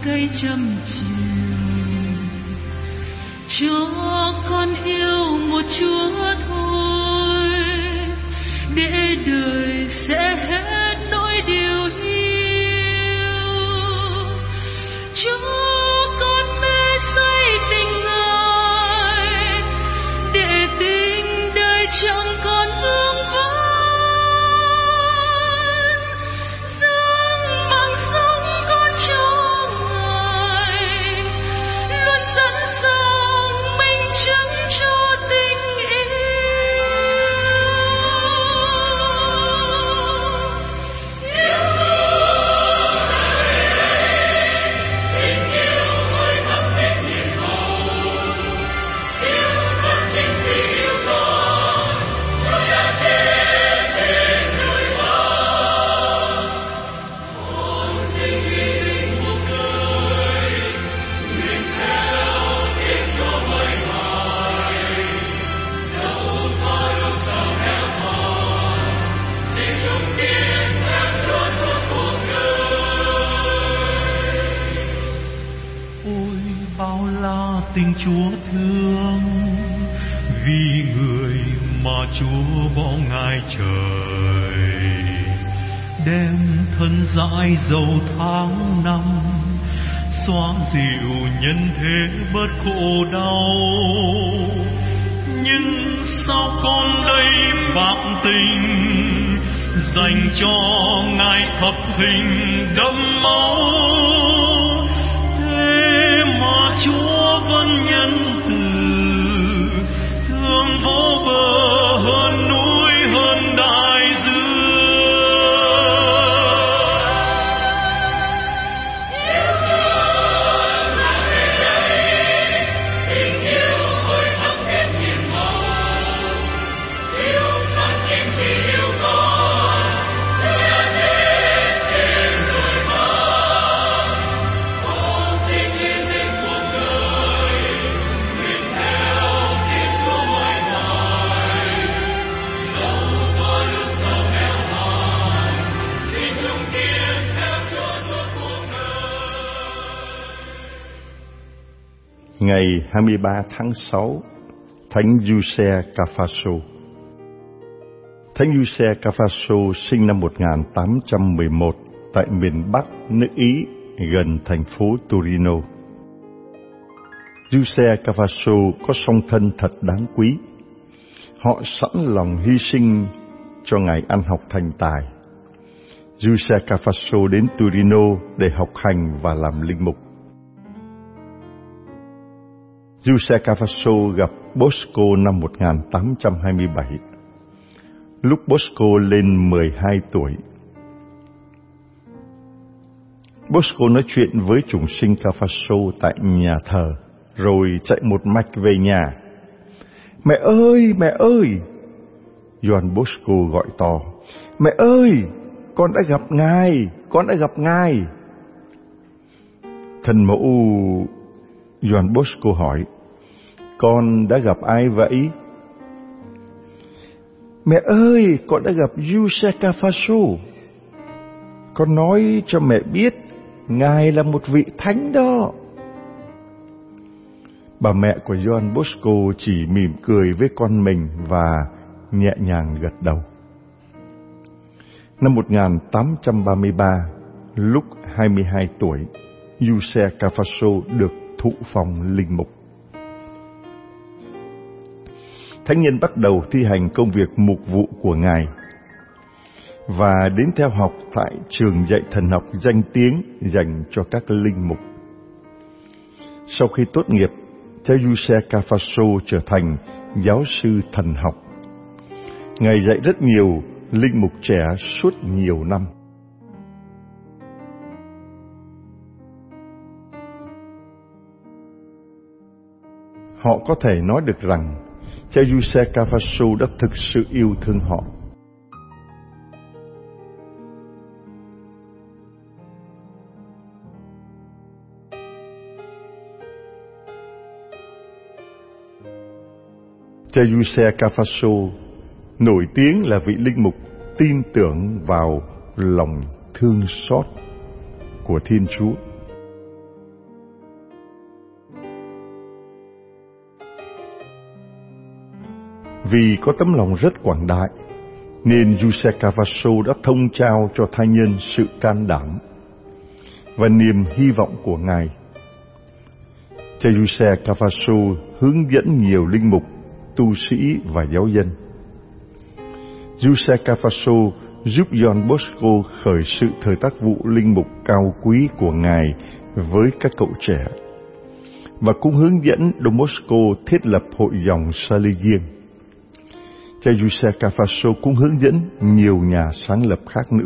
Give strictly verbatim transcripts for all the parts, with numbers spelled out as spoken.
cây trăm chiều, cho con yêu một Chúa thôi, để đời sẽ hết nỗi điều yêu. Cho con mê say tình Ngài, để tình đời chẳng còn vương vấn. Sống bằng sống con cho Ngài, luôn sẵn sàng minh chứng cho tình yêu. Yêu thương tình yêu hơi thắm hết nhiệm màu, yêu con chính vì yêu con, Chúa đã chết trên đời ta. Con xin hy sinh cuộc đời, nguyện theo tiếng cho mọi ngày. Dẫu có lúc sao heo hòn, xin chung tiến theo Chúa suốt cuộc đời. Ôi bao la tình Chúa thương, vì người mà Chúa bỏ ngài trời, đem thân dãi dầu tháng năm, xóa dịu nhân thế bớt khổ đau. Nhưng sao con đây bạc tình, dành cho ngài thập hình đẫm máu, thế mà Chúa vẫn nhân từ, thương vô bờ hơn núi hơn đại dương. Yêu thương là thế đấy, tình yêu hơi thắm hết nhiệm màu, yêu con chính vì yêu con, Chúa đã chết trên đời ta. Con xin hy sinh cuộc đời, nguyện theo tiếng Chúa mọi ngày. Dẫu có lúc sầu héo hòn, xin chung tiến theo Chúa suốt cuộc đời. Ngày hai mươi ba tháng sáu, Thánh Giuse Caphaso. Thánh Giuse Caphaso sinh năm một nghìn tám trăm mười một tại miền Bắc nước Ý, gần thành phố Torino. Giuse Caphaso có song thân thật đáng quý. Họ sẵn lòng hy sinh cho Ngài ăn học thành tài. Giuse Caphaso đến Torino để học hành và làm linh mục. Giuse Caphaso gặp Bosco năm một nghìn tám trăm hai mươi bảy, lúc Bosco lên mười hai tuổi. Bosco nói chuyện với chủng sinh Caphaso tại nhà thờ, rồi chạy một mạch về nhà. Mẹ ơi, mẹ ơi! Gioan Bosco gọi to, mẹ ơi, con đã gặp Ngài, con đã gặp Ngài. Thần mẫu Gioan Bosco hỏi, con đã gặp ai vậy? Mẹ ơi, con đã gặp Giuse Caphaso. Con nói cho mẹ biết, Ngài là một vị thánh đó. Bà mẹ của Gioan Bosco chỉ mỉm cười với con mình và nhẹ nhàng gật đầu. Năm một nghìn tám trăm ba mươi ba, lúc hai mươi hai tuổi, Giuse Caphaso được thụ phong linh mục. Thánh nhân bắt đầu thi hành công việc mục vụ của Ngài và đến theo học tại trường dạy thần học danh tiếng dành cho các linh mục. Sau khi tốt nghiệp, cha Giuse Caphaso trở thành giáo sư thần học. Ngài dạy rất nhiều linh mục trẻ suốt nhiều năm. Họ có thể nói được rằng cha Giuse Caphaso đã thực sự yêu thương họ. Cha Giuse Caphaso nổi tiếng là vị linh mục tin tưởng vào lòng thương xót của Thiên Chúa. vì có tấm lòng rất quảng đại, nên Giuse Cavasso đã thông trao cho thai nhân sự can đảm và niềm hy vọng của Ngài. Cha Giuse Cavasso hướng dẫn nhiều linh mục, tu sĩ và giáo dân. Giuse Cavasso giúp John Bosco khởi sự thời tác vụ linh mục cao quý của Ngài với các cậu trẻ, và cũng hướng dẫn Don Bosco thiết lập hội dòng Salesian. Cha Giuse Cavasso cũng hướng dẫn nhiều nhà sáng lập khác nữa.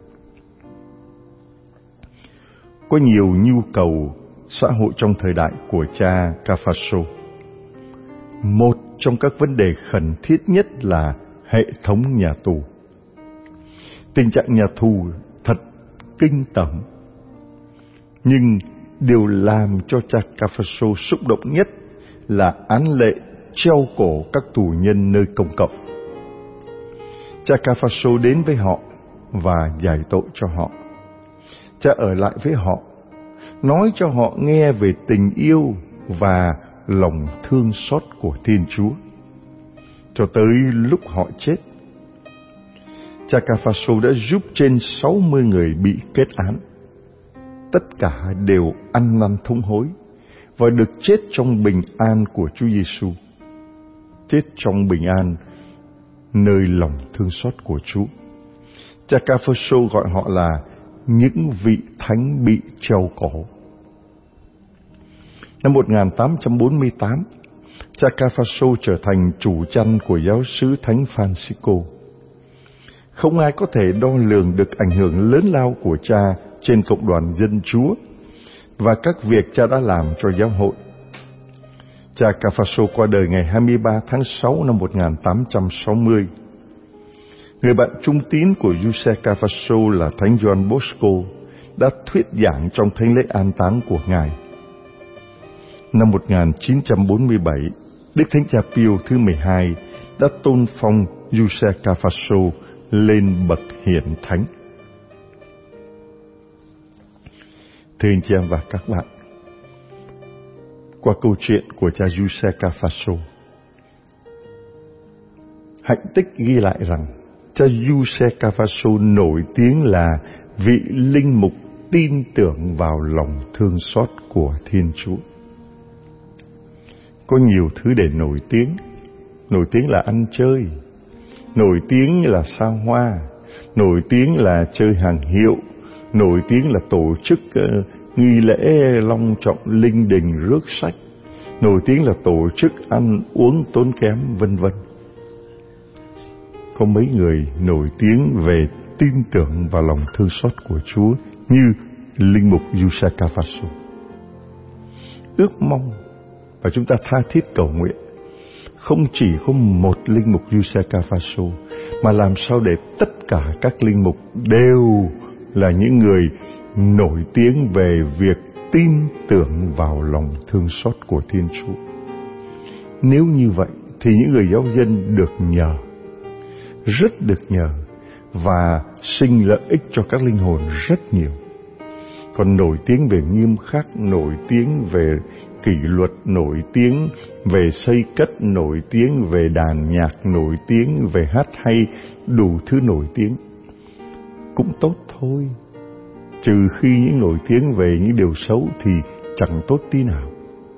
Có nhiều nhu cầu xã hội trong thời đại của cha Cavasso. Một trong các vấn đề khẩn thiết nhất là hệ thống nhà tù. Tình trạng nhà tù thật kinh tởm, nhưng điều làm cho cha Cavasso xúc động nhất là án lệ treo cổ các tù nhân nơi công cộng. Cha Cavasso đến với họ và giải tội cho họ. Cha ở lại với họ, nói cho họ nghe về tình yêu và lòng thương xót của Thiên Chúa, cho tới lúc họ chết. Cha Cavasso đã giúp trên sáu mươi người bị kết án. Tất cả đều ăn năn thống hối và được chết trong bình an của Chúa Giêsu, chết trong bình an nơi lòng thương xót của Chúa. Cha Cavasso gọi họ là những vị thánh bị treo cổ. Năm một nghìn tám trăm bốn mươi tám, cha Cavasso trở thành chủ chăn của giáo xứ Thánh Francisco. Không ai có thể đo lường được ảnh hưởng lớn lao của cha trên cộng đoàn dân Chúa và các việc cha đã làm cho giáo hội. Cha Cavasso qua đời ngày hai mươi ba tháng sáu năm một nghìn tám trăm sáu mươi. Người bạn trung tín của Giuse Cavasso là Thánh John Bosco đã thuyết giảng trong thánh lễ an táng của Ngài. Năm một nghìn chín trăm bốn mươi bảy, Đức Thánh Cha Pio thứ mười hai đã tôn phong Giuse Cavasso lên bậc hiển thánh. Thưa anh chị em và các bạn, qua câu chuyện của cha Giuse Cavasso, hạnh tích ghi lại rằng cha Giuse Cavasso nổi tiếng là vị linh mục tin tưởng vào lòng thương xót của Thiên Chúa. Có nhiều thứ để nổi tiếng. Nổi tiếng là ăn chơi, nổi tiếng là xa hoa, nổi tiếng là chơi hàng hiệu, nổi tiếng là tổ chức uh, nghi lễ long trọng linh đình rước sách, nổi tiếng là tổ chức ăn uống tốn kém, vân vân. Có mấy người nổi tiếng về tin tưởng vào lòng thương xót của Chúa như linh mục Giuse Cavasso. Ước mong và chúng ta tha thiết cầu nguyện không chỉ có một linh mục Giuse Cavasso, mà làm sao để tất cả các linh mục đều là những người nổi tiếng về việc tin tưởng vào lòng thương xót của Thiên Chúa. Nếu như vậy thì những người giáo dân được nhờ, rất được nhờ, và sinh lợi ích cho các linh hồn rất nhiều. Còn nổi tiếng về nghiêm khắc, nổi tiếng về kỷ luật, nổi tiếng về xây cất, nổi tiếng về đàn nhạc, nổi tiếng về hát hay, đủ thứ nổi tiếng cũng tốt thôi, trừ khi những nổi tiếng về những điều xấu thì chẳng tốt tí nào.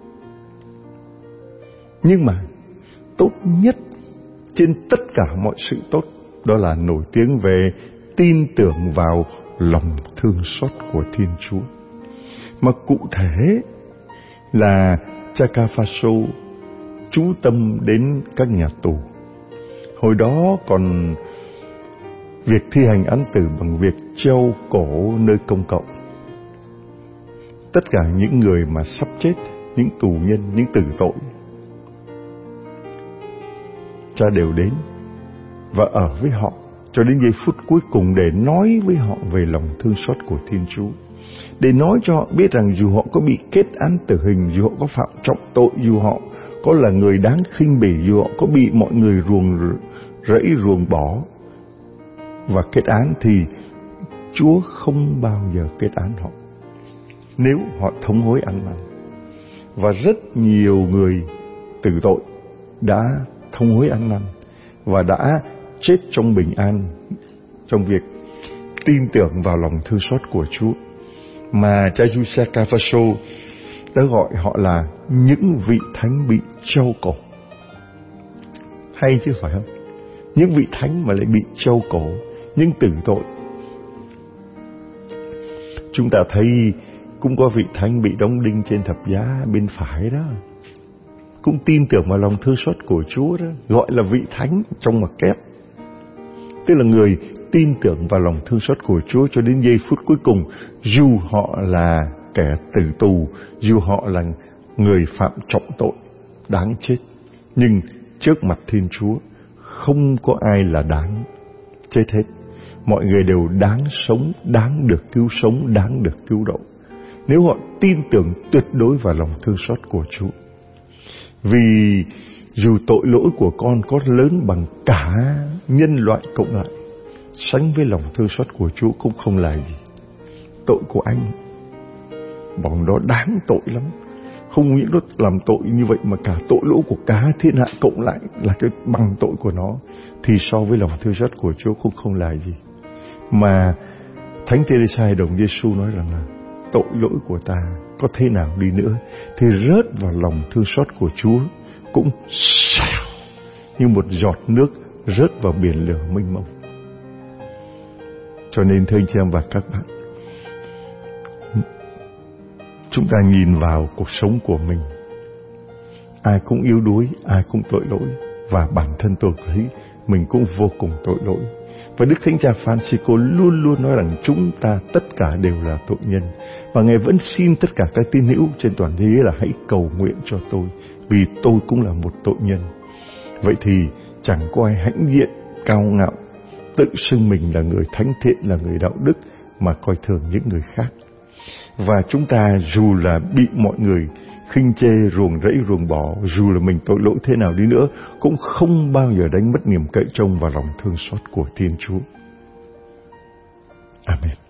Nhưng mà tốt nhất trên tất cả mọi sự tốt, đó là nổi tiếng về tin tưởng vào lòng thương xót của Thiên Chúa. Mà cụ thể là cha Cavasso chú tâm đến các nhà tù. Hồi đó còn việc thi hành án tử bằng việc treo cổ nơi công cộng. Tất cả những người mà sắp chết, những tù nhân, những tử tội, cha đều đến và ở với họ cho đến giây phút cuối cùng để nói với họ về lòng thương xót của Thiên Chúa, để nói cho họ biết rằng dù họ có bị kết án tử hình, dù họ có phạm trọng tội, dù họ có là người đáng khinh bỉ, dù họ có bị mọi người ruồng rẫy ruồng bỏ và kết án, thì Chúa không bao giờ kết án họ nếu họ thống hối ăn năn. Và rất nhiều người tử tội đã không hối ăn năn và đã chết trong bình an trong việc tin tưởng vào lòng thương xót của Chúa, mà cha Giuse Cavasso đã gọi họ là những vị thánh bị treo cổ. Hay chứ phải không? Những vị thánh mà lại bị treo cổ, những tử tội. Chúng ta thấy cũng có vị thánh bị đóng đinh trên thập giá bên phải đó, cũng tin tưởng vào lòng thương xót của Chúa đó, gọi là vị thánh trong ngoặc kép. Tức là người tin tưởng vào lòng thương xót của Chúa cho đến giây phút cuối cùng, dù họ là kẻ tử tù, dù họ là người phạm trọng tội đáng chết, nhưng trước mặt Thiên Chúa không có ai là đáng chết hết. Mọi người đều đáng sống, đáng được cứu sống, đáng được cứu độ, nếu họ tin tưởng tuyệt đối vào lòng thương xót của Chúa. Vì dù tội lỗi của con có lớn bằng cả nhân loại cộng lại, sánh với lòng thương xót của Chúa cũng không là gì. Tội của anh bọn đó đáng tội lắm. Không những nó làm tội như vậy mà cả tội lỗi của cả thiên hạ cộng lại là cái bằng tội của nó, thì so với lòng thương xót của Chúa cũng không là gì. Mà Thánh Teresa Đồng Giêsu nói rằng là tội lỗi của ta có thế nào đi nữa thì rớt vào lòng thương xót của Chúa cũng xèo như một giọt nước rớt vào biển lửa mênh mông. Cho nên thưa anh chị em và các bạn, chúng ta nhìn vào cuộc sống của mình, ai cũng yếu đuối, ai cũng tội lỗi, và bản thân tôi thấy mình cũng vô cùng tội lỗi. Và Đức Thánh Cha Francisco luôn luôn nói rằng chúng ta tất cả đều là tội nhân, và Ngài vẫn xin tất cả các tín hữu trên toàn thế giới là hãy cầu nguyện cho tôi, vì tôi cũng là một tội nhân. Vậy thì chẳng có ai hãnh diện cao ngạo tự xưng mình là người thánh thiện, là người đạo đức mà coi thường những người khác. Và chúng ta dù là bị mọi người khinh chê, ruồng rẫy, ruồng bỏ, dù là mình tội lỗi thế nào đi nữa, cũng không bao giờ đánh mất niềm cậy trông vào lòng thương xót của Thiên Chúa. Amen.